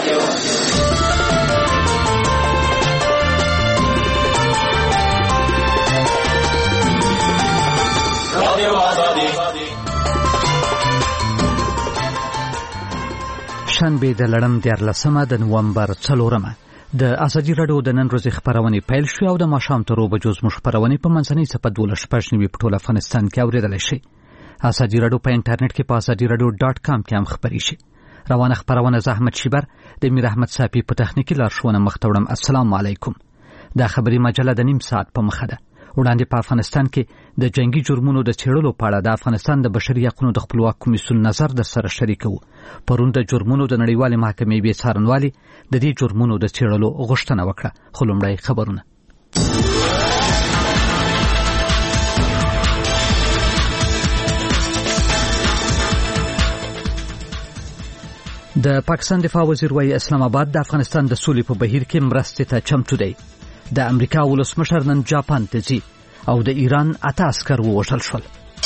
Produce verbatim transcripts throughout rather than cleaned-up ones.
شنبه د لړم دیارلسمه د نومبر څلورمه د ازادي راډیو د نن ورځې خبرونه پیل شو او د ماښام تر اوبه جوز مو خبرونه په منځنۍ صفحه دولس شپږ نوي په ټول افغانستان کې اوریدل شي. ازادي راډیو په انټرنیټ کې په ازادي راډیو ډاټ کام کې هم خبري شي. روانه خبرونه زحمت شیبر د میر احمد صافي په تخنیکی لارښوونه مختوړم. السلام علیکم. دا خبري مجله د نیم ساعت په مخه ده. وړاندې په افغانستان کې د جنگي جرمونو د څېړلو په اړه د افغانستان د بشري حقوقو د خپلواک کمیسیون نظر د سره شریکو. پرون د جرمونو د نړیوالې محکمې بې څارنوالي د دې جرمونو د څېړلو غوښتنه وکړه. خو لومړی خبرونه. د پاکستان دفاع وزیر وايي اسلام آباد د افغانستان د سولې په بهیر کې مرستې ته چمتو دی. د امریکا ولسمشر نن جاپان ته ځي او د ایران اته عسکر ووژل شول.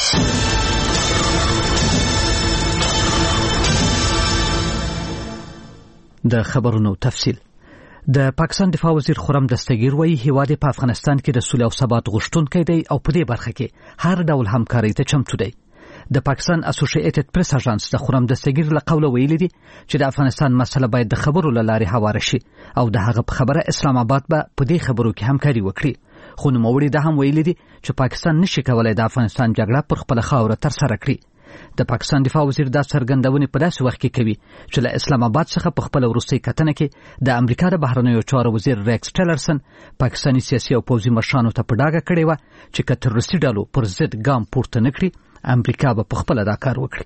د خبرونو تفصیل. د پاکستان دفاع وزیر خرم دستگیر وايي هیواد په افغانستان کې د سولې او ثبات غوښتونکی دی او په دې برخه کې هر ډول همکاري ته چمتو دی. د پاکستان اسوسییټډ پریس اژانس د خرم دستگیر له قوله ویلي دي چې د افغانستان مسله باید د خبرو له لارې هواره شي او د هغه په خبره اسلام آباد به په دې خبرو کې همکاري وکړي. خو نوموړي دا هم ویلي دي چې پاکستان نشي کولای د افغانستان جګړه پر خپل خاوره تر سره کړي. د پاکستان دفاع وزیر دا څرګندونې په داسې وخت کې کوي چې له اسلام آباد څخه په خپل وروستۍ کتنه کې د امریکا د بهرنیو چارو وزیر ریکس ټیلرسن پاکستاني سیاسي او پوځي مشرانو ته په ډاګه کړې و چې که تروریستي ډلو پر ضد ګام پورته نه کړي امریکا به په خپل دا کار وکړي.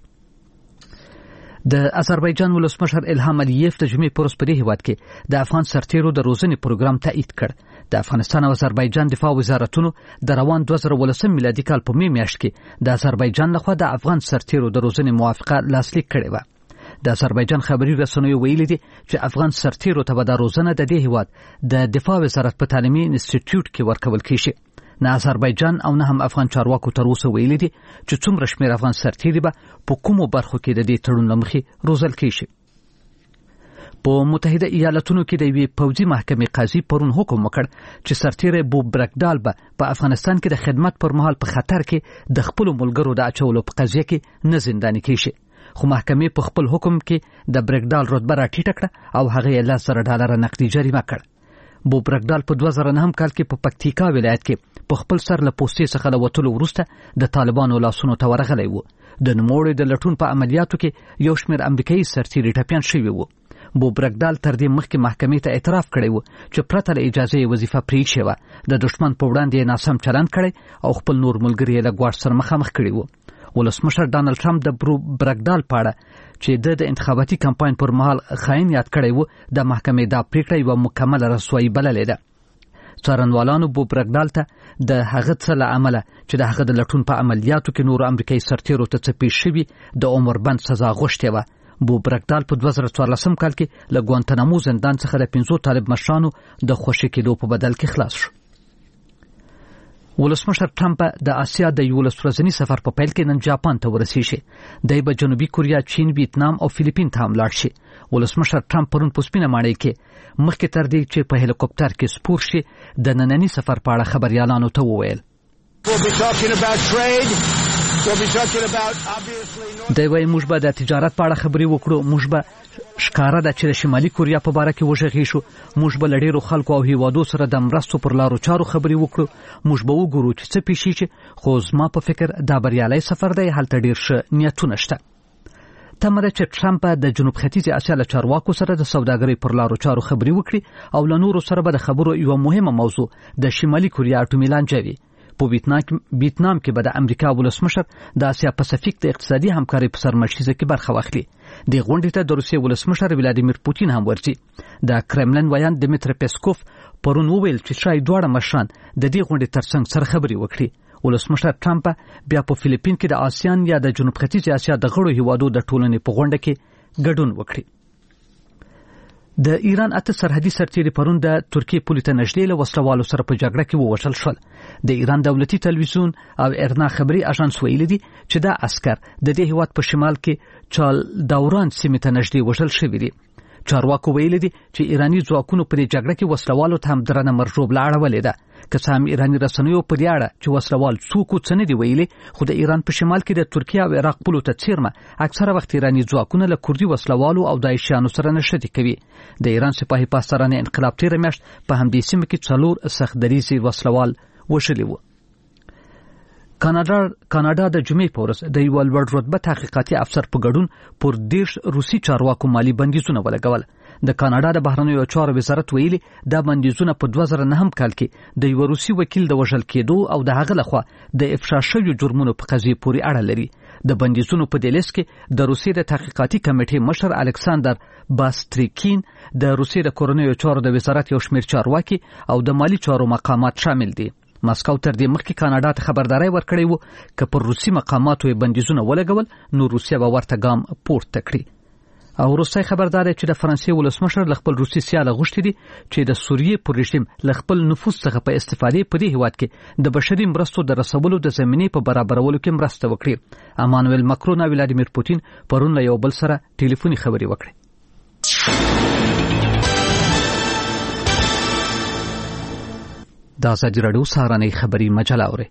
د آذربایجان ولسمشر الهام الیف د جمعې پر ورځ په دې هیواد کې د افغان سرتیرو د روزنې پروګرام تایید کړ. د افغانستان او آذربایجان دفاع وزارتونو د روان دوه زره ولسم میلادي کال په می میاشت کې د آذربایجان لخوا د افغان سرتیرو د روزنې موافقه لاسلیک کړې و. د آذربایجان خبري رسنیو ویلي دي چې افغان سرتیرو ته به د روزنه د دې هیواد د دفاع وزارت په تعلیمي انسټیټیوټ کې ورکول کیږي. نه آذربایجان او نه هم افغان چارواکو تر اوسه ویلي دي چې څومره شمېر افغان سرتیري به په کومو برخو کې د دې تړون له مخې روزل کیږي. په متحده ایالاتونو کې د یوې پوځي محکمې قاضي پرون حکم وکړ چې سرتیری بوب برکډال به په افغانستان کې د خدمت پر مهال په خطر کې د خپل ملګرو د اچولو په قضیه کې نه زنداني کیږي. خو محکمې په خپل حکم کې د برکډال رتبه راټیټه کړه او هغه یې لس زره ډالره نقدي جریمه کړ. بوب برکډال په دوه زره نهم کال کې په پکتیکا ولایت کې په خپل سر له پوستې څخه له وتلو وروسته د طالبانو لاسونو ته ورغلی و. د نوموړي د لټون په عملیاتو کې یو شمېر امریکایي سرتیري ټپیان شوي وو. بوب برکډال تر دې مخکې محکمې ته اعتراف کړی و چې پرته له اجازې یې وظیفه پرېښې وه. د دښمن په وړاندې یې ناسم چلند کړی او خپل نور ملګري یې له ګواښ سره مخامخ کړي وو. ولسمشر ډانلډ ټرمپ د بوب برکډال په اړه چې د د انتخاباتي کمپاین پر مهال خاين یاد کړی و د محکمې دا پریکړه یوه مکمله رسوایي بللې ده. څارنوالانو بوب برکډال ته د هغه څه له امله چې د هغه د لټون په عملیاتو کې نورو امریکایي سرتیرو ته څه پیښ شوي د عمر بند سزا غوښتې وه. بوب برکډال په دوه زره څوارلسم کال کې له ګوانتنامو زندان څخه د پنځو طالب مشرانو د خوشي کېدو په بدل کې خلاص شو. ولسمشر ټرمپ د آسیا د یولس ورځني سفر په پیل کې نن جاپان ته ورسیږي. دی به جنوبي کوریا، چین، ویتنام او فلیپین ته هم لاړ شي. ولسمشر ټرمپ پرون په سپینه ماڼۍ کې مخکې تر دې چې په هلیکوپټر کې سپور شي د ننني سفر په اړه خبريالانو ته وویل. دی وايي موږ به د تجارت په اړه خبرې وکړو. موږ به ښکاره ده چې د شمالي کوریا په باره کې وژغېږو. موږ به له ډېرو خلکو او هیوادو سره د مرستو پر لارو چارو خبرې وکړو. موږ به وګورو چې څه پیښیږي. خو زما په فکر دا بریالی سفر دی. هلته ډېر ښه نیتونه شته. تمه ده چې ټرمپ د جنوب ختیځې اسیا له چارواکو سره د سوداګرۍ پر لارو چارو خبرې وکړي او له نورو سره به د خبرو یوه مهمه موضوع د شمالي کوریا اټومي لانجه وي. په ویتنام کې به د امریکا ولسمشر د اسیا پاسفیک د اقتصادي همکارۍ په سرمشریزه کې برخه واخلي. د غونډې ته د روسیې ولسمشر ولادیمیر پوتین هم ورځي. د کرملن ویان دمیتری پیسکوف پرون وویل چې شاید دواړه مشران د دې غونډې ترڅنګ سره خبرې وکړي. ولسمشر ټرمپ بیا په فلیپین کې د آسیان یا د جنوب ختیځې اسیا د غړو هیوادو د ټولنې په غونډه کې ګډون وکړي. د ایران اته سرحدي سرتیري پرون د ترکیې پولې ته نږدې له وسلوالو سره په جګړه کې ووژل شول. د ایران دولتي تلویزیون او ارنا خبري اژانس ویلي دي چې دا عسكر د دې هیواد په شمال کې چال دوران سیمې ته نږدې وژل شوي دي. چارواکو ویلي دي چې ایراني ځواکونو په دې جګړه کې وسلوالو ته هم درنه مرجوبله اړولې ده. که څه هم ایراني رسنیو په دې اړه چې وسلوال څوک څه نه دي ویلي، خو د ایران په شمال کې د ترکیه او عراق پولو ته څیرمه اکثره وخت ایراني ځواکونه له کردي وسلوالو او داعشیانو سره نښتې کوي. د ایران سپاهي پاسداران انقلاب تېره میاشت په همدې سیمه کې څلور سخت دریځي وسلوال وژلي وو. کاناډا کاناډا د جمعې په ورځ د یو لوړ رتبه تحقیقاتي افسر په ګډون پر دیش روسي چارواکو مالی بندیزونه ولګول. د کاناډا د بهرنیو چارو وزارت ویلي دا بندیزونه په دوه زره نهم کال کې د یو روسي وکیل د وژل کېدو او د هغه لخوا د افشا شویو جرمونو په قضیې پورې اړه لري. د بندیزونو په دې لیست کې د روسیې د تحقیقاتي کمیټې مشر الکساندر باستریکین، د روسیې د کورنیو چارو د وزارت یو شمېر چارواکي او د مالی چارو مقامات شامل دي. ماسکو تر دې مخکې کاناډا ته خبرداري ورکړې وو چې پر روسي مقاماتو یې بندیزونه ولګول نو روسیا به ورته ګام پورته کړي. او روسي خبرداري چې د فرانسې ولسمشر ل خپل روسي سیاله غوښتي دي چې د سوریې پر رژیم ل خپل نفوذ څخه په استفادې په دې هیواد کې د بشري مرستو د رسولو د زمینې په برابرولو کې مرسته وکړي. امانویل ماکرون او ولادیمیر پوتین پرون له یو بل سره ټلیفوني خبرې وکړې. د ازادي راډیو سهارنۍ خبري مجله اوري.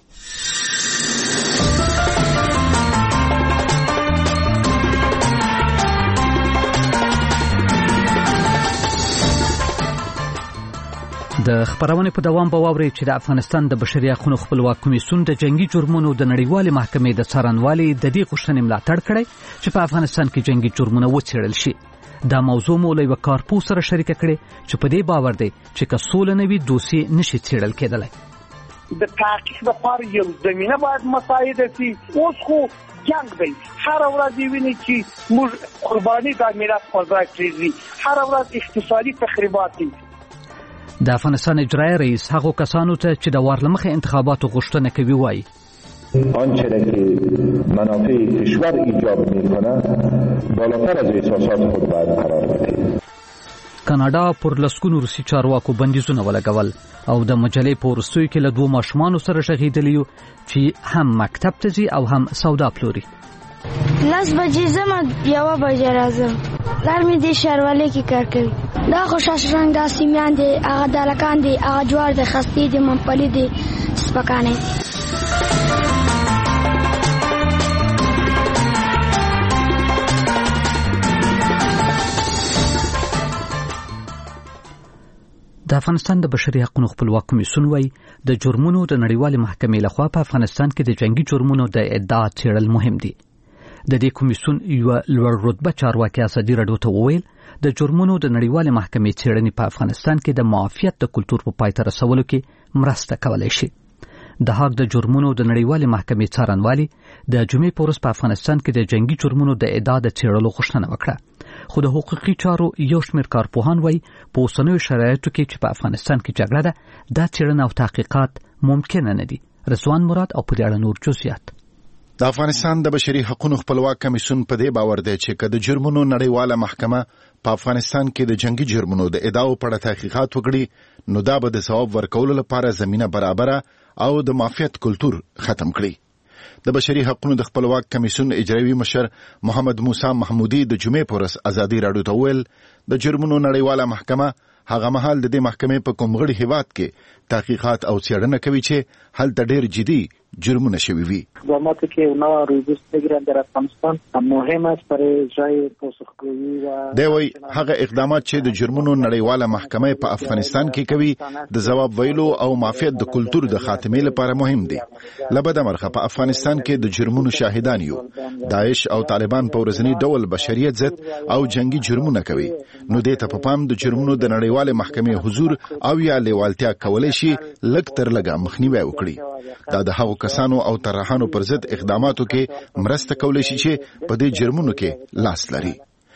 د خبرونه په دوام به واوري چې د افغانستان د بشري حقوقو خپلواک کمیسیون د جنگي جرمونو د نړیوالې محکمې د څارنوالۍ د دې غوښتنې ملاتړ کړی چې په افغانستان کې جنگي جرمونه وڅېړل شي. دا موضوع مو له کارپو سره شریک کړي چې په دې باور دی چې که سوله نه وي دوسي نشي څېړل کېدلی. د تحقیق لپاره یو زمينه باید مساعده شي. اوس خو جنگ دی، هر ورځ ویني چې موږ قرباني د ملت پر ځای کړی، هر ورځ اقتصادي تخریبات دي. د افغانستان اجرایي رئیس هغو کسانو ته چې د وارلمخه انتخاباتو غوښتنه کوي وایي آنچه را که منافع کشور ایجاب میکنه بالاتر از احساسات خود باید قرار بده. کاناډا پر لسګونو روسي چارواکو بندیزونه ولګول او د مجلې په وروستیو کې له دوه ماشومانو سره شهیدلیو چې هم مکتب ته ځي او هم سودا پلوري. لاس بجې زما یوه بجې راځم، پلار مې دې ښاروالۍ کې کار کوي. دا خو شاشرنګ دا سیمیان دی، هغه دالکان دی، هغه جوار دی، خستې دی، ممپلي دی، سپکانې. د افغانستان د بشري حقوقو خپلواک کمیسیون وايي د جرمونو د نړیوالې محکمې لخوا په افغانستان کې د جنگي جرمونو د ادعا څېړل مهم دي. د دې کمیسیون یو لوړ رتبه چارواکي ازادي راډیو ته وویل د جرمونو د نړیوالې محکمې څېړنې په افغانستان کې د معافیت د کلتور په پای ته رسولو کې مرسته کولای شي. د هغه د جرمونو د نړیوالې محکمې څارنوالي د جمعې په ورځ په افغانستان کې د جنگي جرمونو د ادعا د څېړلو غوښتنه وکړه. خو د حقوقي چارو یو شمېر کارپوهان وایي په اوسنیو شرایطو کې چې په افغانستان کې جګړه ده دا څېړنه او تحقیقات ممکن نه دي. رضوان مراد او په دې اړه نور جزئیات. د افغانستان د بشري حقوقو خپلواک کمیسیون په دې باور دی چې کله جرمونو نړیواله محکمه په افغانستان کې د جنگي جرمونو د ادعاو په اړه تحقیقات وکړي نو دا به د ثواب ورکولو لپاره زمينه برابره او د معافیت کلتور ختم کړي. د بشري حقوقو د خپلواک کمیسیون اجرایي مشر محمد موسی محمودي د جمعې په ورځ ازادي راډیو ته ویل د جرمونو نړیواله محکمه هغه مهال د دې محکمې په کوم غړي هیواد کې تحقیقات او څېړنه کوي چې هلته ډېر جدي جرمونه شوی وي. اقداماتی که اونا روی دوست بگیرن در افغانستان مهم است برای جای پاسخگویی و دی وی هغه اقدامات چې د جرمونو نړیواله محکمه په افغانستان کې کوي د جواب ویلو او معافیت د کلتور د خاتمې لپاره مهم دي. لبد مرخه په افغانستان کې د جرمونو شاهدان یو. داعش او طالبان په ورځنی ډول بشریت ضد او جنگي جرمونه کوي. نو دې ته په پام د جرمونو د نړیواله محکمې حضور او یا لیوالتیا کولای شي لږ تر لږه مخنیوي وکړي. دا د هغو کسانو او طرحانو پر ضد اقداماتو کې مرسته کولای شي چې په دې جرمونو کې لاس لري.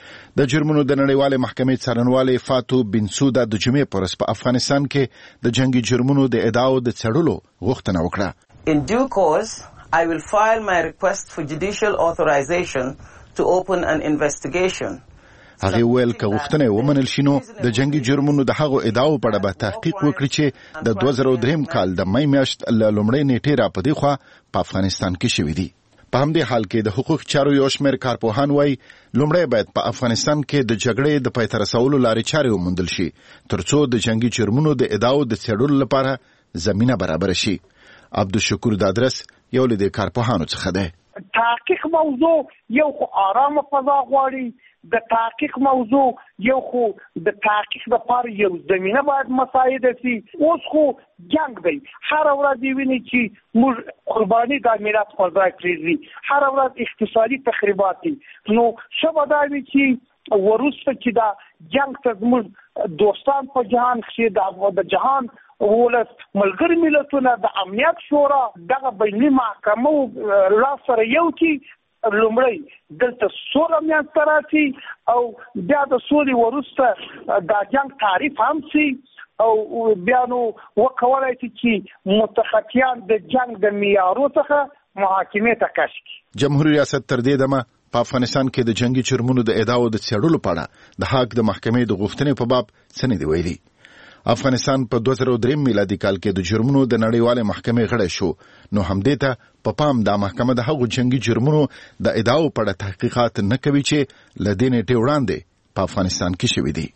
د جرمونو د نړیوالې محکمې څارنوالې فاتو بنسودا د جمعې پر ورځ په افغانستان کې د جنگي جرمونو د ادعاو د څېړلو غوښتنه وکړه. In due course, I will file my request for judicial authorization to open an investigation. هغه ویل که غوښتنه ومنل شي نو د جنگي جرمونو د هغو ادعاو په اړه به تحقیق وکړي چې د دوه زره درې کال د مې میاشت له لومړۍ نیټې را پدې خوا په افغانستان کې شوې دي. په همدې حال کې د حقوق چارو یو شمېر کارپوهان وایي لومړی باید په افغانستان کې د جګړې د پای ته رسولو لارې چارې وموندل شي ترڅو د جنگي جرمونو د ادعاو د څېړلو لپاره زمینه برابر شي. عبدالشکور دادرس یو له دې کارپوهانو څخه دی. تحقیق موضوع یو خو آرامه فضا غواړي، د تحقیق موضوع یو خو د تحقیق لپاره یو زمینه باید مساعده شي. اوس خو جنگ دی، هر ورځ ویني چې موږ قرباني د ملت پر ځای کړی، هر ورځ اقتصادي تخریبات دي. نو شبه دا وی چې ورسته چې دا جنگ ته موږ دوستان په جهان کې د جهان ولس ملګری ملتونه د امنیت شورا دغه بیني محکمه لا سره یو کې لومړی دلته سوله میانځته راشي او بیا د سولې وروسته د جنگ تعریف هم شي او بیا نو وکولای شي چې متخصصان د جنگ د معیارو څخه محاکمې ته کش کړي. جمهوریت ریاست تر دې دمه په افغانستان کې د جنگي جرمونو د ادعاو د څېړلو په اړه د هاګ د محکمې د غوښتنې په باب څه نه دی ویلي. افغانستان په دوه زره درې میلادي کال کې د جرمونو د نړیوالې محکمې غړی شو، نو همدې ته په پام د محکمه د هغو جنگي جرمونو د ادعاو په اړه تحقیقات نه کوي چې له دې نیټې وړاندې په افغانستان کې شوي دي.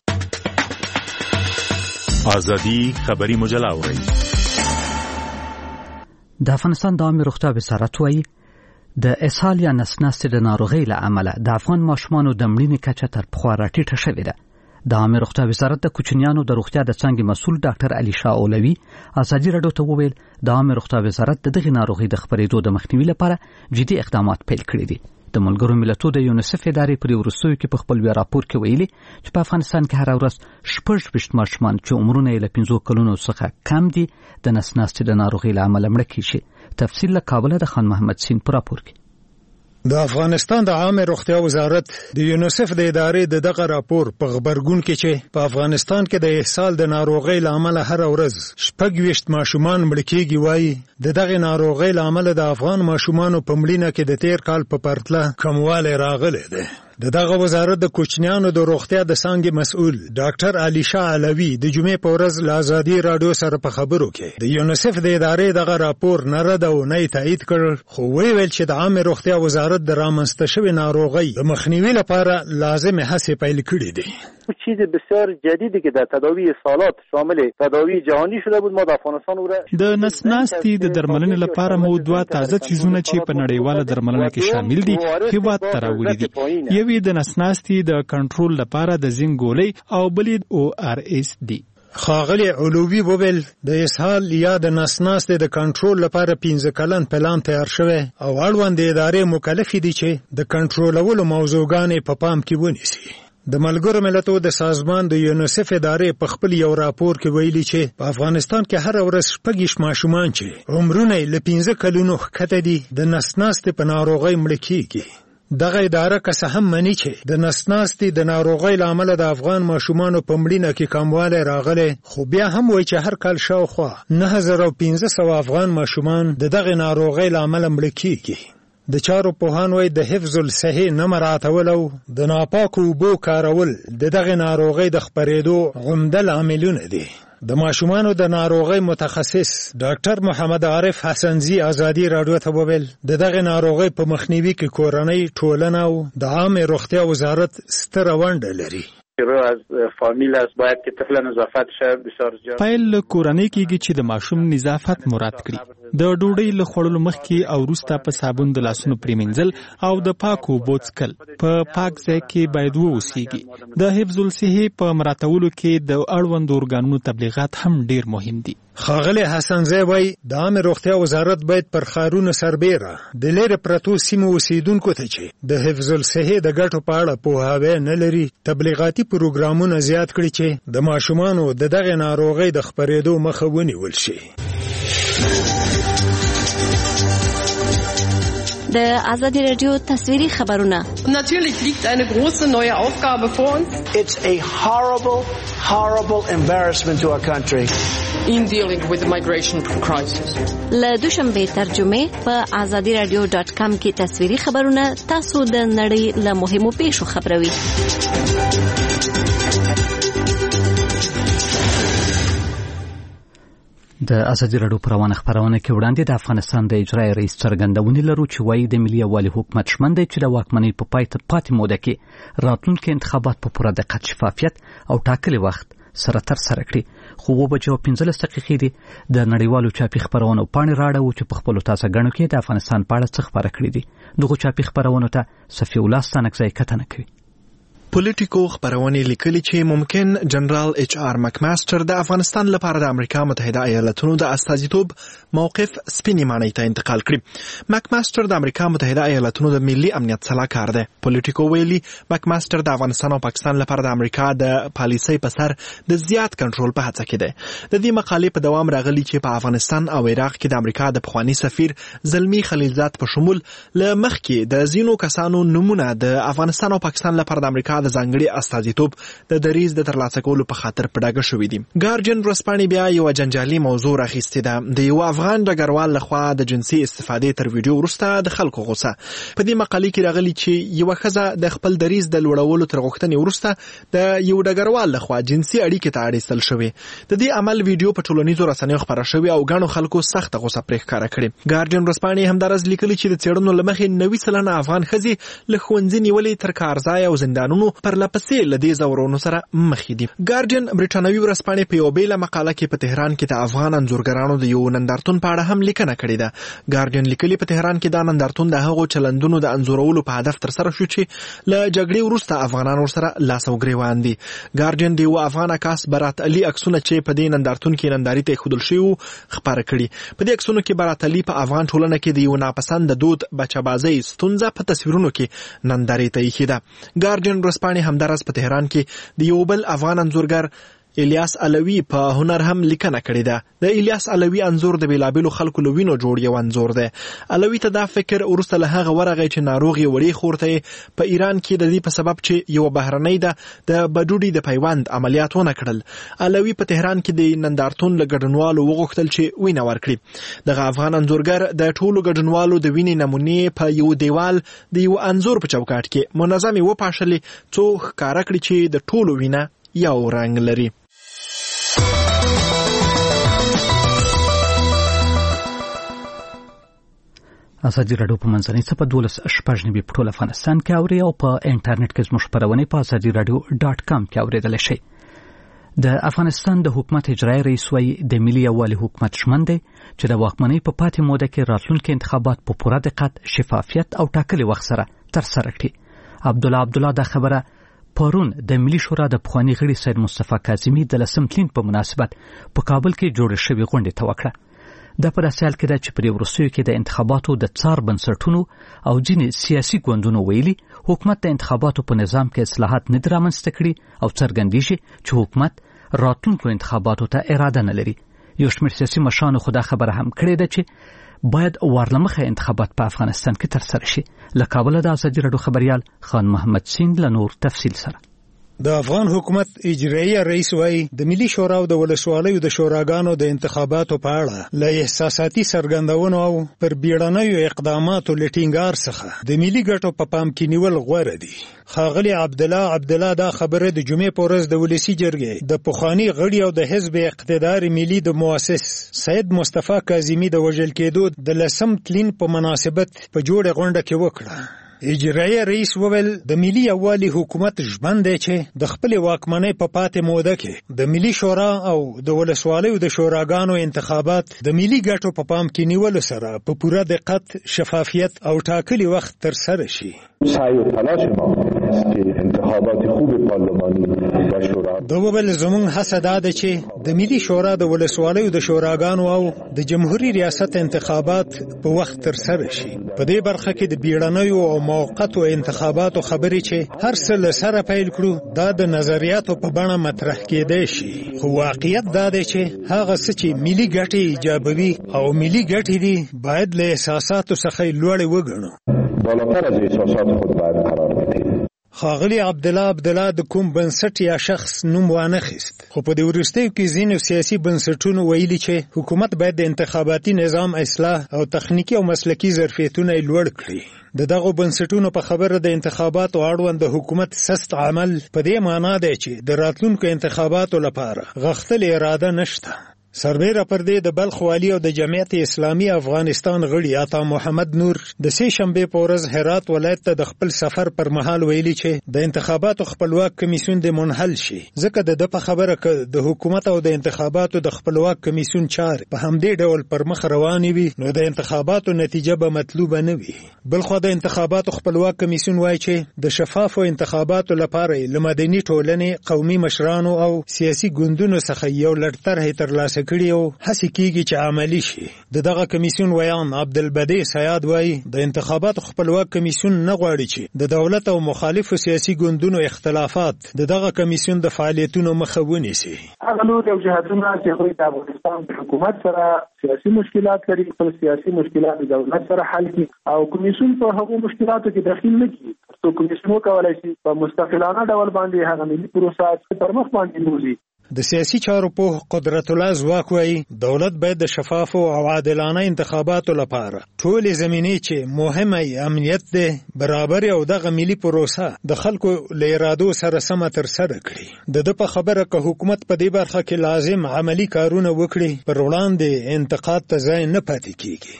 ازادي خبري مجله اوري. د افغانستان د عامه روغتیا وزارت وایي د اسهال یا نسناستې د ناروغۍ له امله د افغان ماشومانو د مړینې کچه تر پخوا راټیټه شوې ده. د عامه روغتیا وزارت د کوچنیانو د روغتیا د څانګې مسؤل ډاکټر علي شاه اولوی ازادي راډیو ته وویل د عامه روغتیا وزارت د دغه ناروغۍ د خپرېدو د مخنیوي لپاره جدي اقدامات پیل کړي دي. د ملګرو ملتونو د یونیسف ادارې پر وروستیو کې په خپل راپور کې ویلي چې په افغانستان کې هر ورځ شپږ ویشت ماشومان چې عمرونه یې له پنځو کلونو څخه کم دي د نسناستې د ناروغۍ له امله مړه کیږي. تفصیل له کابل د خان محمد سین په راپور کې. د افغانستان د عامه روغتیا وزارت د یونیسف د ادارې د دغه راپور په خبرګون کې چې په افغانستان کې د اسهال د ناروغۍ له امله هر ورځ شپږ ویشت ماشومان مړه کیږي وایي د دغه ناروغۍ له امله د افغان ماشومانو په مړینه کې د تیر کال په پرتله کموالی راغلی دی. د دغه وزارت د کوچنیانو د روغتیا د څانګې مسؤل ډاکټر علي شاه علوی د جمعې په ورځ له ازادي راډیو سره په خبرو کې د یونیسف د ادارې دغه راپور نه رد او نه تایید کړ، خو ویل چې د عامه روغتیا وزارت د رامنځته شوې ناروغۍ د مخنیوي لپاره لازم هڅې پیل کړې دي. چیز بسیار جدیدی که در تداوی سالات شامل تداوی جهانی شده بود ما در افغانستان او را د نسناستي د درملنې لپاره مو دوه تازه چیزونه چې په نړیواله درملنه کې شامل دي هیواد ته راوړي دي. یوې د نسناستي د کنټرول لپاره د زینک ګولۍ او بلې او آر اس دي. ښاغلی علوي وویل د اسهال یا د نسناستې د کنټرول لپاره پنځه کلن پلان تیار شوی او اړوندې ادارې مکلفې دي چې د کنټرولولو موضوعګانې په پام کې ونیسي. د ملګرو ملتونو د سازمان د یونیسف ادارې په خپل یو راپور کې ویلي چې په افغانستان کې هر ورځ شپږ ماشومان چې عمرونه له پنځه کلونو ښکته دي د نسناستې په ناروغۍ مړه کیږي. دغه اداره که څه هم مني چې د نسناستې د ناروغۍ له امله د افغان ماشومانو په مړینه کې کموالی راغلی، خو بیا هم وایي چې هر کال شاوخوا نهه زره پنځه سوه افغان ماشومان د دغې ناروغۍ له امله مړه کیږي. د چارو پوهان وایي د حفظ الصحې نه مراعاتول او د ناپاکو اوبو کارول د دغې ناروغۍ د خپرېدو عمده لاملونه دي. د ماشومانو د ناروغۍ متخصص ډاکټر محمد عارف حسنزي ازادي راډیو ته وویل د دغې ناروغۍ په مخنیوي کې کورنۍ، ټولنه او د عامه روغتیا وزارت ستره ونډه لري. از فامیل است باید که طفل نظافت شه بسیار زیاد پایل کورنۍ کېږي چې د ماشوم نظافت مراد کړي، د ډوډۍ له خوړلو مخکې او وروسته په صابون د لاسونو پریمنځل او د پاکو اوبو څښل په پاک ځای کې باید واوسېږي. د حفظ الصحې په مراعاتولو کې د اړوندو ارګانونو تبلیغات هم ډیر مهم دي. ښاغلی حسنزی وایي د عامه روغتیا وزارت باید پر ښارونو سربیره د لیرې پرتو سیمو اوسیدونکو ته چې د حفظ الصحې د ګټو په اړه پوهاوی نه لري تبلیغاتي پروګرامونه زیات کړي چې د ماشومانو د دغې ناروغۍ د خپرېدو مخه ونیول شي. د آزادی رادیو تصویری خبرونه. Natürlich liegt eine große neue Aufgabe vor uns. It's a horrible, horrible embarrassment to our country. In dealing with the migration crisis. له دوشنبه ترجمه په آزادی رادیو ډاټ کام کې تصویری خبرونه تاسو د نړۍ له مهمو پیښو خبروي. د ازادي راډیو پروانه خبرونه کې وړاندې د افغانستان د اجرایي رئیس څرګندونې لرو چې وایي د ملي یووالي حکومت شمن دی چې د واکمنۍ په پای ته پاتې موده کې راتلونکي انتخابات په پوره دقت، شفافیت او ټاکلي وخت سره تر سره کړي. خو و بجو پنځلس دقیقې دي د نړیوالو چاپی خبرونو پاڼې راړو چې په خپل تاسو غنو کې د افغانستان په اړه څه خبره کړې دي. دغه چاپی خبرونو ته صفی الله ستانکزی کتنه کوي. پولیټیکو خبرونه لیکلي چې ممکن جنرال ایچ آر مکماستر د افغانستان لپاره د امریکا متحده ایالاتونو د استازیتوب موقف سپینې معنی ته انتقال کړي. مکماستر د امریکا متحده ایالاتونو د ملي امنیت صلاحکار دی. پولیټیکو ویلي مکماستر د افغانستان او پاکستان لپاره د امریکا د پالیسۍ په سر د زیات کنټرول په هڅه کې دی. د دې مقالې په دوام راغلی چې په افغانستان او عراق کې د امریکا د پخوانی سفیر زلمی خلیلزاد په شمول ل مخکې د زینو کسانو نمونه د افغانستان او پاکستان لپاره د امریکا د ځانګړي استازیتوب د دریز د ترلاسه کولو په خاطر پډاګه شوې دي. ګارډین ورځپاڼې بیا یو جنجالي موضوع راخیستې ده. د یو افغان ډګروال لخوا د جنسي استفادې تر ویډیو وروسته د خلکو غوسه. په دې مقالې کې راغلي چې یو ښځه د خپل دریز د لوړولو تر غوښتنې وروسته د یو ډګروال لخوا جنسي اړیکې ته اړیستل شوې. د دې عمل ویډیو په ټولنیزو رسنیو خپره شوې او ګڼو خلکو سخت غوسه پرې ښکاره کړې. ګارډین ورځپاڼې همدارس لیکلي چې د څېړنو له مخې نوي سلنه افغان ښځې له ښوونځي نیولې تر کارځای او زندانونو پرلپسې له دې زورونو سره مخ دي. ګارډین برټانوي ورځپاڼې په یو بیله مقاله کې په تهران کې د افغان انځورګرانو د یو نندارتون په اړه هم لیکنه کړې ده. ګارډین لیکلي په تهران کې دا نندارتون د هغو چلندونو د انځورولو په هدف تر سره شو چې له جګړې وروسته افغانان ورسره لاس او ګریوان دي. ګارډین د یو افغان عکاس برات علي عکسونه چې په دې نندارتون کې ننداري ته ښودل شوي خپاره کړي. په دې عکسونو کې برات علي په افغان ټولنه کې د یو ناپسند دود بچه‌بازۍ ستونزه په تصویرونو کې ننداري ته ایښې ده. ګارډین ورځپاڼې همدارس په تهران کې د یو بل افغان انځورګر الیاس علوي په هنر هم لیکنه کړې ده. د الیاس علوي انځور د بیلابیلو خلکو له وینو جوړ یو انځور دی. علوي ته دا فکر وروسته له هغه ورغی چې ناروغ یې وړې خور ته په ایران کې د دې په سبب چې یو بهرنۍ ده د بډوډي د پیوند عملیات ونه کړل. علوي په تهران کې د نندارتون له ګډونوالو وغوښتل چې وینه ورکړي. دغه افغان انځورګر د ټولو ګډونوالو د وینې نمونې په یو دیوال د یو انځور په چوکاټ کې منظمې وپاشلې څو ښکاره کړي چې د ټولو وینه یو رنګ لري. ازادي راډیو په منځنۍ څپه دولس شپږ نوي په ټول افغانستان کې اوري او په انټرنیټ کې زموږ خبرونه په ازادي راډیو ډاټ کام کې اوریدل شي. د افغانستان د حکومت اجرایي رئیس وایي د ملي یووالي حکومت شمن دی چې د واکمنۍ په پاتې موده کې راتلونکي انتخابات په پوره دقت، شفافیت او ټاکلي وخت سره تر سره کړي. عبدالله عبدالله دا خبره پرون د ملي شورا د پخوانی غړي سید مصطفی کاظمي د لسم تلین په مناسبت په کابل کې جوړ شوی غونډې ته وکړه. دا په داسې حال کې ده چې په دې وروستیو کې د انتخاباتو د څار بنسټونو او ځینې سیاسي ګوندونو ویلي حکومت د انتخاباتو په نظام کې اصلاحات نه دي رامنځته کړي او څرګندېږي چې حکومت راتلونکو انتخاباتو ته اراده نه لري. یو شمېر سیاسي مشرانو خو دا خبره هم کړې ده چې باید ورلمخه انتخابات په افغانستان کې تر سره شي. له کابل د ازادي راډیو خبريال خان محمد سین له نور تفصیل سره. د افغان حکومت اجرایي رئیس وایي د ملي شورا او د ولسوالیو د شوراګانو د انتخاباتو په اړه له احساساتي څرګندونو او پر بیړنیو اقداماتو لټینګار څخه د ملي ګټو په پام کې نیول غوره دي. ښاغلي عبدالله عبدالله دا خبره د جمعې په ورځ د ولسي جرګې د پخواني غړي او د حزب اقتدار ملي د مؤسس سید مصطفی کاظمي د وژل کېدو د لسم تلین په مناسبت په جوړه غونډه کې وکړه. اجرایي رئیس وویل د ملي یووالي حکومت ژمن دی چې د خپل واکمنۍ په پاتې موده کې د ملي شورا او د ولسوالیو د شوراګانو انتخابات د ملي ګټو په پام کې نیولو سره په پوره دقت، شفافیت او ټاکلي وخت تر سره شي. سعی و تلاش ما است که انتخابات خوب پارلمانی و شورا د وبل زمون حسد ده چې د ملي شورا د ولسوالیو د شوراګانو او د جمهوریت ریاست انتخابات په وخت تر سره شي. په دې برخه کې د بیړنیو او موقتو انتخاباتو خبرې چې هر څه له سره پیل کړو دا د نظریاتو په بڼه مطرح کېدای شي. خو واقعیت دا دی چې هغه څه چې ملي ګټې ایجابوي او ملي ګټې دي باید له احساساتو څخه لوړې وګڼو. بالاتر از احساسات خود باید قرار بدهیم. ښاغلي عبدالله عبدالله د کوم بنسټ یا شخص نوم وانخیست، خو په دې وروستیو کې ځینو سیاسي بنسټونو ویلي چې حکومت باید د انتخاباتي نظام اصلاح او تخنیکی او مسلکي ظرفیتونه لوړ کړي. د دغه بنسټونو په خبره د انتخاباتو اړوند د حکومت سست عمل په دې معنا دی چې د راتلونکو انتخاباتو لپاره غښتلې اراده نشته. سربېره پر دې د بلخ والی او د جمعیت اسلامي افغانستان غړي عطا محمد نور د سه شنبه په ورځ هرات ولایت ته د خپل سفر پر مهال ویلي چې د انتخاباتو خپلواک کمیسیون د منحل شي ځکه د په خبره ک د حکومت او د انتخاباتو د خپلواک کمیسیون چار په همدې ډول پر مخ روانې وي نو د انتخاباتو نتیجه به مطلوبه نه وي. بلخو د انتخاباتو خپلواک کمیسیون وایي چې د شفافو انتخاباتو لپاره له مدني ټولنې قومي مشرانو او سیاسي ګوندونو څخه یو لړ طرحې ترلاسه کړي او هڅې کیږي چې عملی شي. د دغه کمیسیون ویان عبدالبدی سیاد وایي د انتخاباتو خپلواک کمیسیون نه غواړي چې د دولت او مخالفو سیاسي ګوندونو اختلافات د دغه کمیسیون د فعالیتونو مخه ونیسي. هغه نور یو جهتونه چې د افغانستان د حکومت سره سیاسي مشکلات لري، خپل سیاسي مشکلات د دولت سره حل کړي او کمیسیون په هغو مشکلاتو کې دخیل نه کړي. نو کمیسیون وکولای شي په مستقلانه ډول باندې هغه ملي پروسه پر مخ باندې بوزي. د سیاسي چارو په قدرت الله زواک وایي دولت باید د شفاف او عادلانه انتخاباتو لپاره ټولې زمینې چې مهمه امنیت ده برابر او دغه ملي پروسه د خلکو له ارادو سره سم تر سره کړي. د د په خبره که حکومت په دې برخه کې لازم عملی کارونه وکړي پر وړاندې انتقاد ته ځای نه پاتې کیږي.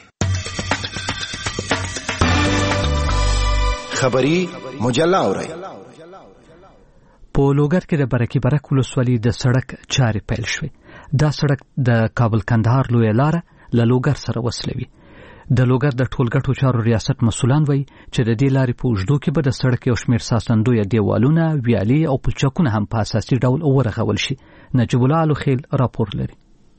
خبری مجله اورئ. په لوګر کې د برکي برک ولسوالۍ د سړک چارې پیل شوې. دا سړک د کابل کندهار لویه لاره له لوګر سره وصلوي. د لوګر د ټولګټو چارو ریاست مسؤلان وایي چې د دې لارې په اوږدو کې به د سړک یو شمېر ساسندویه دیوالونه، ویالې او پلچکونه هم په اساسي ډول ورغول شي. نجیب الله الوخیل راپور لري.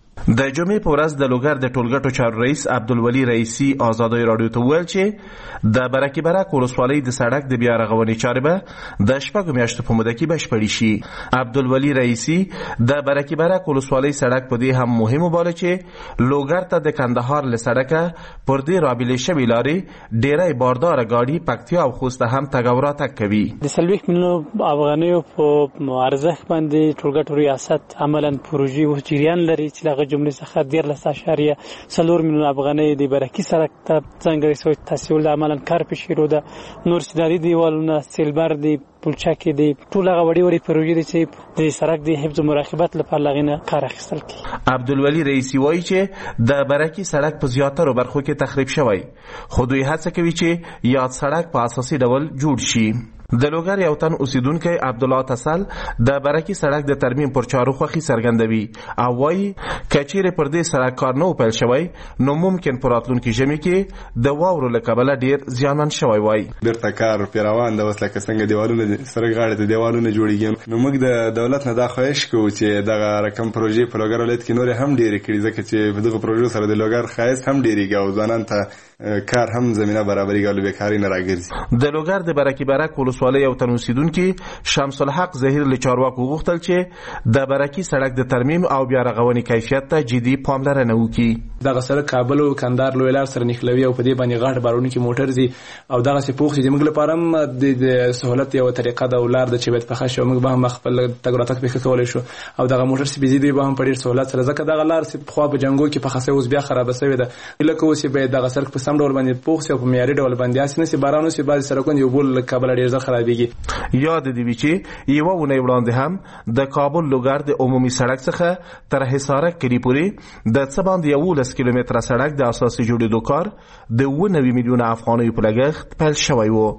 د جمعې په ورځ د لوګر د ټولګټو چارو رئیس عبدالولي رئیسي آزادۍ راډیو ته وویل چې د برکي برک ولسوالۍ د سړک د بیا رغونې چارې به د شپږو میاشتو په موده کې بشپړې شي. عبدالولي رئیسي د برکي برک ولسوالۍ سړک په دې هم مهم وباله چې لوګر ته د کندهار له سړکه پر دې رابلې شوې لارې ډېری بارداره ګاډي پکتیا او خوست هم تګ او راتګ کوي. د څلوېښت میلیونو افغانیو په ارزښت باندې ټولګټو ریاست عملاً پروژې اوس جریان لري چې دغه جملې څخه دیارلس اعشاریه څلور میلیونه افغانۍ د برکي سړک ته ځانګړی شوی تحصیل د عملاً کار پیش شوی ده. نور سداري دیوالونه، سیلبر دی، پلچکې دی، ټول هغه وړې وړې پروژې دي چې د سړک د حفظ او مراقبت لپاره له هغې نه کار اخیستل کېږي. عبدالولي رئیسي وایي چې د برکي سړک په زیاترو برخو کې تخریب شوی، خو دوی هڅه کوي چې یاد سړک په اساسي ډول جوړ شي. د لوګر یو تن اوسیدونکی عبدالله تسل د برکي سړک د ترمیم پر چارو خوښي څرګندوي او وایي که چیرې پر دې سړک کار نه و پیل شوی نو ممکن په راتلونکي ژمي کې د واورو له کبله ډېر زیانمن شوی وای. بیرته کار پرې روان ده. اوس لکه څنګه دیوالونه سړک غاړې ته دیوالونه جوړېږي نو موږ د دولت نه دا خواهش کوو چې دغه رقم پروژې په لوګر ولایت کې نورې هم ډېرې کړي ځکه چې په دغه پروژو سره د لوګر ښایست هم ډېرېږي او ځوانانو ته کار هم زمینه برابرېږي او له بېکارۍ نه راګرځي. د لوګر د برکي برک ولسوالۍ یو تن اوسیدونکي شمس الحق ظهیر له چارواکو وغوښتل چې د برکي سړک د ترمیم او بیا رغونې کیفیت ته جدي پاملرنه وکړي. دغه سړک کابل او کندهار لویه لار سره نښلوي او په دې باندې غاټ بارونکي موټر ځي او دغسې پوښ چې موږ لپاره هم د سهولت یوه طریقه ده او لار ده چې باید پخه شي او موږ به هم خپل تګ راتګ پکې کولی شو او دغه موټر چې بيزي دوی به هم په ډېر سهولت سره ځکه دغه لار چې پخوا په جنګو کې پخه سوې اوس بیا خرابه سوې ده. هیله کوو چې باید دغه سړک په سم ډول باندې پوښ او په معیاري ډول باندې اسې نه سي باران وسي بعضې سړکونه یو بل له کابله ډېر ژر خرابېږي. یاد دې وي چې یوه اونۍ وړاندې هم د کابل لوګر د عمومي سړک څخه تر حصارک کلي پورې د څه باندې یولس کیلومتره سړک د اساسي جوړېدو کار د اوه نوي میلیونه افغانیو په لګښت پیل شوی و.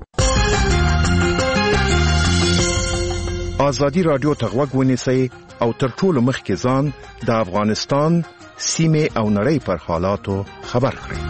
ازادي راډیو ته غوږ ونیسئ او تر ټولو مخکې ځان د افغانستان سیمې او نړۍ پر حالاتو خبر کړئ.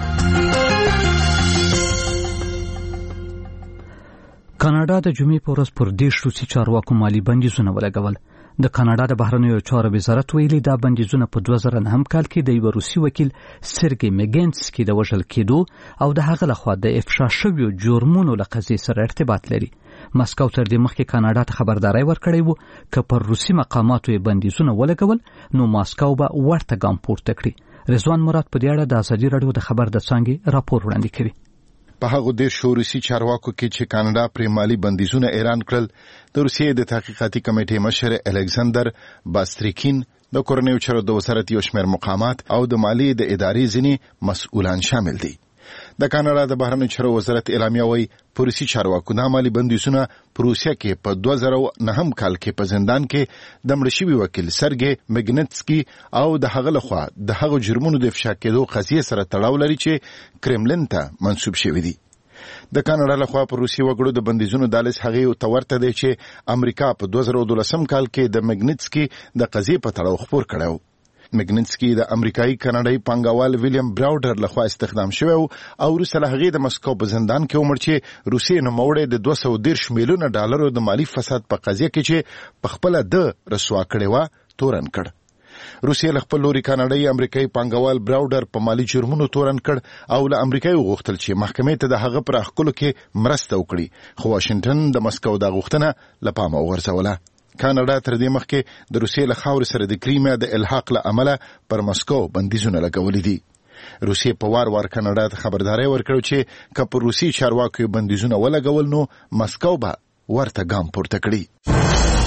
کاناډا د جمعې په ورځ پر دېرش روسي چارواکو مالي بندیزونه ولګول. د کاناډا د بهرنیو چارو وزارت ویلي دا بندیزونه په دوه زره نهم کال کې د یو روسي وکیل سرګي میګنسکي د وژل کېدو او د هغه لخوا د افشا شویو جرمونو له قضیې سره ارتباط لري. مسکو تر دې مخکې کاناډا ته خبرداري ورکړې وو که پر روسي مقاماتو یې بندیزونه ولګول نو ماسکو به ورته ګام پورته کړي. رضوان مراد په دې اړه د ازادي راډیو د خبر د څانګې راپور وړاندې کوي. په هغه د روسي چارواکو کې چې کاناډا پر مالی بندیزونه اعلان کړل د روسیې د تحقیقاتي کمیټې مشر الکساندر باستریکین د کورنیو چارو د وزارت یو شمېر مقامات او د مالی د ادارې ځینې مسؤلان شامل دي. د کاناډا د بهرنیو چارو وزارت اعلامیه وايي پولیسي چارواکو د مالی بندیزونه په روسیه کې په دوه زره نهم کال کې په زندان کې د مړ شوي وکیل سرګي میګنټسکي او د هغه لخوا د هغو جرمونو د افشا کېدو قضیه سره تړاو لري چې کرملین ته منسوب شوی دی. د کاناډا لخوا پر روسي وګړو د بندیزونو دالس هغه تورته دی چې امریکا په دوه زره دولسم کال کې د میګنټسکي د قضیه په تړاو خبر کړو. میګنټسکي د امریکایي کاناډایي پانګوال ویلیام براوډر لخوا استخدام شوی او وروسته هغه د مسکو په زندان کې عمر چې روسي نوموړی د دوه سوه دېرش میلیونه ډالرو د مالی فساد په قضیه کې چې په خپل د رسوا کړی و تورن کړ. روسیه له خپل لوري کاناډایي امریکایي پانګوال براوډر په مالی جرمونو تورن کړ او له امریکایي غوښتل چې محکمې ته د هغه پر اخکلو کې مرسته وکړي، خو واشنگټن د مسکو د غوښتنه له پامه وغورځوله. کاناډا تر دې مخکې د روسیې له خاورې سره د کریمیا د الحاق له امله پر مسکو بندیزونه لګولي دي. روسیې په وار وار کاناډا ته خبرداري ورکړه چې که پر روسي چارواکو بندیزونه ولګول نو مسکو به ورته ګام پورته کړي.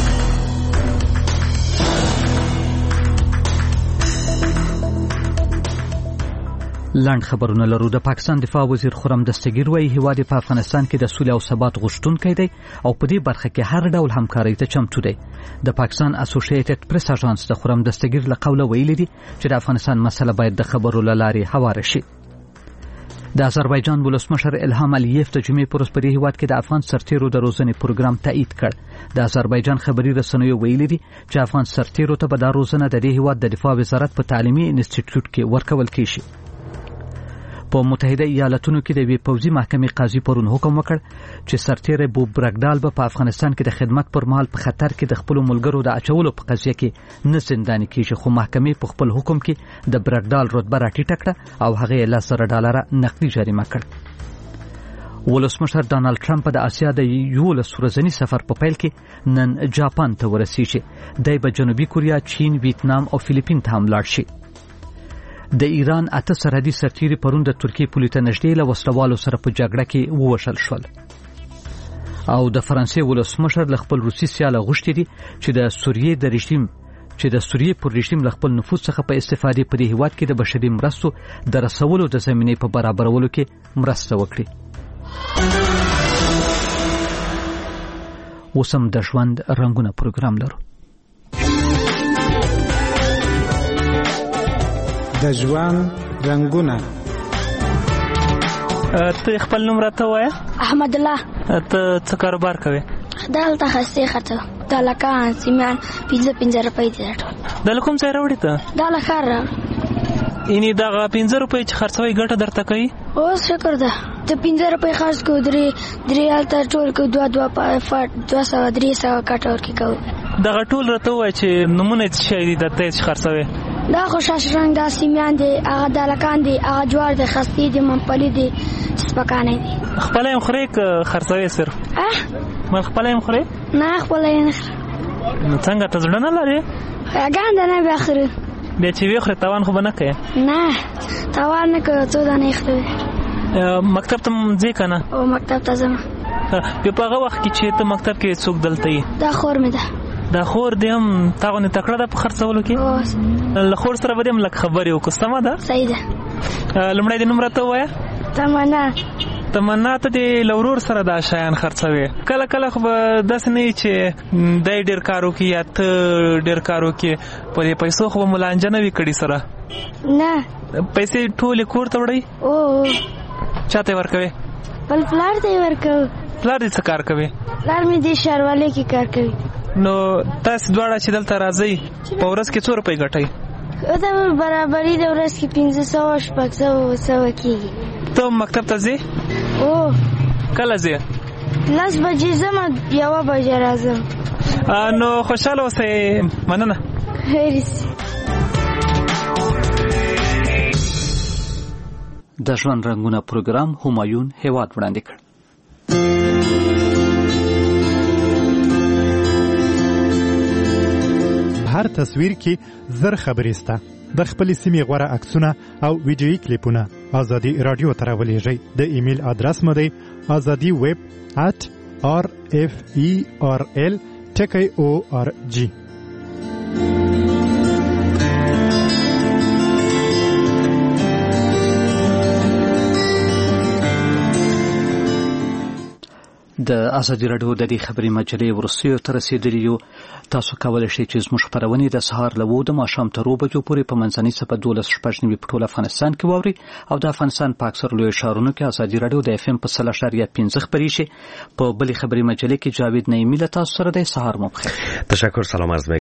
لاند خبرونه لرو. د پاکستان دفاع وزیر خرم دستگیر وایي هیواد په افغانستان کې د سولې او ثبات غوښتونکی دی او په دې برخه کې هر ډول همکاري ته چمتو دی. د پاکستان اسوسییټډ پریس اژانس د خرم دستگیر له قوله ویلي دي چې د افغانستان مسله باید د خبرو له لارې هواره شي. د آذربایجان ولسمشر الهام الیف د جمعې پر ورځ په دې هیواد کې د افغان سرتیرو د روزنې پروګرام تایید کړ. د آذربایجان خبري رسنیو ویلي دي چې افغان سرتیرو ته به د روزنه د دې هیواد د دفاع وزارت په تعلیمي انسټیټیوټ کې ورکول کیږي. په متحده ایالاتونو کې د وی پوزي محکمې قاضي پرون حکم وکړ چې سرتیر بوب برګډال به په افغانستان کې د خدمت پر مهال په خطر کې د خپل ملګرو د اچولو په قضیه کې نه زنداني کیږي، خو محکمې په خپل حکم کې د برګډال رتبه راټیټه کړه او هغه یې لس زره ډالره نقدي جریمه کړ. ولسمشر ډانلډ ټرمپ د اسیا د یولس ورځني سفر په پیل کې نن جاپان ته ورسیږي. دی به جنوبي کوریا، چین، ویتنام او فلیپین ته هم لاړ شي. د ایران اته سرحدي سرتیري پرون د ترکیې پولې ته نږدې له وسلوالو سره په جګړه کې ووژل شول. او د فرانسې ولسمشر له خپل روسي سیاله غوښتي دي چې د سوریې د رژیم چې د سوریې پر رژیم له خپل نفوذ څخه په استفادې په دې هیواد کې د بشري مرستو د رسولو د زمینې په برابرولو کې مرسته وکړي. اوس هم د ژوند رنګونه پروګرام لرو. د ژوند رنگونه. ته خپل نوم راته وایه؟ احمد الله. ته څه کاروبار کوې؟ دلته خسته خته د لکان سیمان پنځه پنځه روپۍ دي. د کوم ځای راوړې ته؟ د لخر. اینی دغه پنځه روپۍ چې خرڅوي ګټه درته کوي؟ اوس شکر ده. ته پنځه روپۍ خرڅ کو درې درې الته ټول کو دوه دوه پات دوه سوه درې سوه کټ ورکې کوو. دغه ټول راته وایه چې نمونه څه شی دي درته چې خرڅوي؟ دا خوشاش رنگ دا سیمیان دی، هغه دالکان دی، هغه جوار دی، خستی دی، ممپلی دی، سپکانه دی. خپل هم خوري که خرڅوي صرف؟ اه مل خپل هم خوري؟ نه خپل نه خوري. نو څنګه ته زړه نه لري؟ ګاند نه به اخري. بیا چې وی خوري تاوان خو به نه کوي؟ نه تاوان نه کوي، څو دانه خوري. مکتب ته ځې کنه؟ او مکتب ته ځم. په هغه وخت کې چې ته مکتب کې څوک دلته یې؟ دا خور مې ده. دا خور دې هم تاغونه تکړه ده په خرڅولو کې؟ له خور سره به دې هم لږ خبرې وکړو. سمه ده؟ صحیح ده. لومړی دې نوم راته ووایه. تمنا. تمنا ته دې له ورور سره دا شیان خرڅوي. کله کله خو به داسې نه وي چې دی ډېر کار وکړي یا ته ډېر کار وکړي، په دې پیسو خو به مو لانجه نه وي کړي سره؟ نه. پیسې ټولې کور ته وړئ؟ او چا ته یې ورکوې؟ بل پلار ته یې ورکوو. پلار دې څه کار کوي؟ پلار مې دې ښاروالۍ کې کار کوي. نو تاسو دواړه چې دلته راځئ په ورځ کې څو روپۍ ګټئ؟ دا برابري د ورځ کې پنځه سوه شپږ سوه سوه کېږي. ته مکتب ته ځې؟ او کله ځې؟ لس بجې ځم، یوه بجې راځم. نو خوشحاله اوسئ. مننه. خیر. د ژوند رنګونه پروګرام همایون هیواد وړاندې کړ. هر تصویر کې زر خبرې سته. د خپل سیمې غوړه عکسونه او ویډیویي کلیپونه ازادي رادیو ته راولېږئ. د ایمیل ادرس مو دی ازادي ویب at r f e r l ټکی او ار جی. د ازادي رادیو د دې خبري مجلې ورسیو تر رسیدلی یو تاسو کولای شئ چې زموږ خبرونه د سهار له وو د ماښام تر وبجو پورې په منځنۍ صفه دولس شپږ نیمې په ټول افغانستان کې واوري او د افغانستان په اکثر لوی ښارونو کې ازادي رادیو د اف ام په سل اشاریه پنځه خبري شي. په بلې خبري مجلې کې جاوید نعیمی له تاسو سره د سهار مو بخیر. تشکر، سلام عرض